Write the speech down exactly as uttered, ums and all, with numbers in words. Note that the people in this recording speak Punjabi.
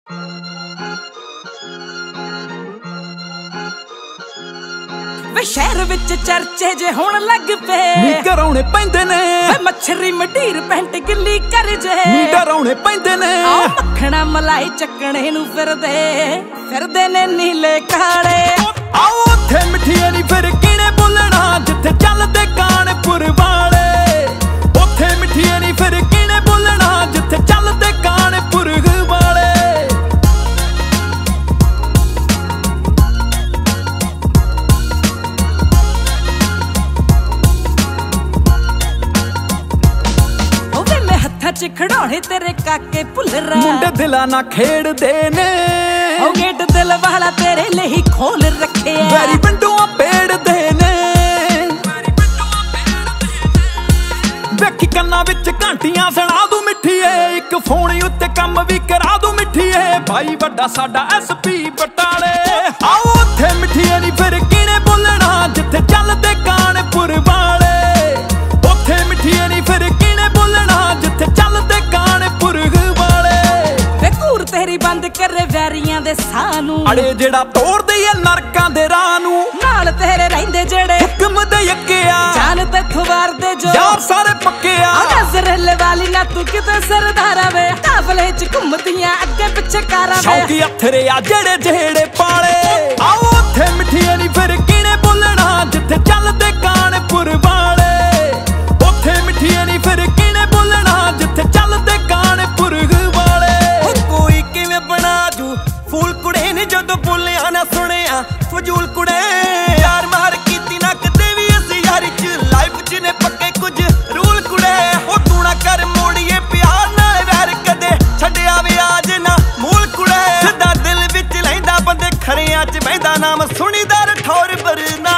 ਵੇ ਸ਼ਹਿਰ ਵਿੱਚ ਚਰਚੇ ਜੇ ਹੋਣ ਲੱਗ ਪਏ ਨੀ ਕਰਾਉਣੇ ਪੈਂਦੇ ਨੇ ਵੇ ਮੱਛਰੀ ਮਢੀਰ ਪੈਂਟ ਗਿੱਲੀ ਕਰ ਜੇ ਨੀ ਡਰਾਉਣੇ ਪੈਂਦੇ ਨੇ ਆ ਮੱਖਣਾ ਮਲਾਈ ਚੱਕਣੇ ਨੂੰ ਫਿਰਦੇ ਫਿਰਦੇ ਨੇ ਨੀਲੇ ਕਾਲੇ ਆਓ ਉੱਥੇ ਮਿੱਠੀਆਂ ਨਹੀਂ ਫਿਰ ਕਿਹਨੇ ਬੋਲਣਾ ਜਿੱਥੇ ਚੱਲਦੇ ਕਾਨਪੁਰ ਵਾਲੇ ਉੱਥੇ ਮਿੱਠੀਆਂ ਨਹੀਂ ਫਿਰ ਕਿਹਨੇ ਬੋਲਣਾ ਜਿੱਥੇ ਚੱਲਦੇ ਕਾਨਪੁਰ ਵਾਲੇ ਚ ਖੜੋਣੇ ਤੇਰੇ ਕਾਕੇ ਭੁੱਲਰਾ ਮੁੰਡੇ ਦਿਲਾਂ ਨਾਲ ਖੇਡਦੇ ਨੇ ਉਹ ਗੇਟ ਦਿਲ ਵਾਲਾ ਤੇਰੇ ਲਈ ਖੋਲ ਰੱਖਿਆ ਵੈਰੀ ਪਿੰਡੋਂ ਪੇੜਦੇ ਨੇ ਵੇਖੀ ਕੰਨਾਂ ਵਿੱਚ ਘੰਟੀਆਂ ਸੁਣਾ ਦੂ ਮਿੱਠੀਏ ਇੱਕ ਫੋਨ ਉੱਤੇ ਕੰਮ ਵੀ ਕਰਾ ਦੂ ਮਿੱਠੀਏ ਭਾਈ ਵੱਡਾ ਸਾਡਾ ਐਸ ਪੀ ਬਟਾਲੇ ਆਓ ਉੱਥੇ ਮਿੱਠੀਆਂ ਨਹੀਂ ਫਿਰ ਕਿਹਨੇ ਬੋਲਣਾ ਜਿੱਥੇ ਚੱਲਦੇ ਕਾਨਪੁਰ ਵਾਲੇ ਉੱਥੇ ਮਿੱਠੀਆਂ ਨਹੀਂ ਫਿਰ ਕਿਹਨੇ ਬੋਲਣਾ ਜਿੱਥੇ ਚੱਲਦੇ ਕਾਨਪੁਰ ਵਾਲੇ ਵੇ ਘੂਰ ਤੇਰੀ ਬੰਦ ਕਰੇ ਵੈਰੀਆਂ ਦੇ ਸਾਹ ਨੂੰ ਅੜੇ ਜਿਹੜਾ ਤੋੜਦੇ ਏ ਨਰਕਾਂ ਦੇ ਰਾਹ ਨੂੰ ਨਾਲ ਤੇਰੇ ਰਹਿੰਦੇ ਜਿਹੜੇ ਹੁਕਮ ਦੇ ਯੱਕਿਆ ਜਾਨ ਤੇ ਖਵਾਰਦੇ ਜੋ ਯਾਰ ਸਾਰੇ ਪੱਕਿਆ ਨਜ਼ਰਲੇ ਵਾਲੀ ਨਾ ਤੂੰ ਕਿਤੇ ਸਰਦਾਰਾ ਵੇ ਕਾਫਲੇ ਚ ਘੁੰਮਦੀਆਂ ਅੱਗੇ ਪਿੱਛੇ ਕਾਰਾਂ ਵੇ ਸ਼ੌਕੀ ਅਥਰੇ ਆ ਜਿਹੜੇ ਜਿਹੜੇ ਪਾਲੇ ਆਓ ਉੱਥੇ ਮਿੱਠੀਆਂ ਨਹੀਂ ਫਿਰ ਕਿਹਨੇ ਬੋਲਣਾ ਜਿੱਥੇ ਚੱਲਦੇ ਕਾਨਪੁਰ ਵਾਲੇ ਉੱਥੇ ਮਿੱਠੀਆਂ ਨਹੀਂ ਫਿਰ ਕਿਹਨੇ ਬੋਲਣਾ ਜਿੱਥੇ ਚੱਲਦੇ ਕਾਨਪੁਰ ਵਾਲੇ ਕੋਈ ਕਿਵੇਂ ਬਣਾ ਜੂ ਫੂਲ ਕੁੜੇ ਨੇ ਜਦੋਂ ਬੋਲਿਆ ਨਾ ਸੁਣਿਆ ਫਜ਼ੂਲ ਕੁੜੇ ਯਾਰ ਮਾਰ ਕੀਤੀ ਨਾ ਕਦੇ ਵੀ ਅਸੀਂ ਯਾਰੀ ਚ ਲਾਈਫ ਚ ਨੇ ਪੱਕੇ ਕੁਝ ਰੂਲ ਕੁੜੇ ਹੋ ਤੂੰ ਨਾ ਕਰ ਮੋੜੀਏ ਪਿਆਰ ਨਾਲ ਵੈਰ ਕਦੇ ਛੱਡਿਆ ਵਿਆਜ ਨਾ ਮੂਲ ਕੁੜੇ ਸਿੱਧਾ ਦਿਲ ਵਿੱਚ ਲੈਂਦਾ ਬੰਦੇ ਖਰਿਆਂ ਚ ਬਹਿੰਦਾ ਨਾਮ ਸੁਣੀਦਾ ਠੌਰ ਬਰਨਾ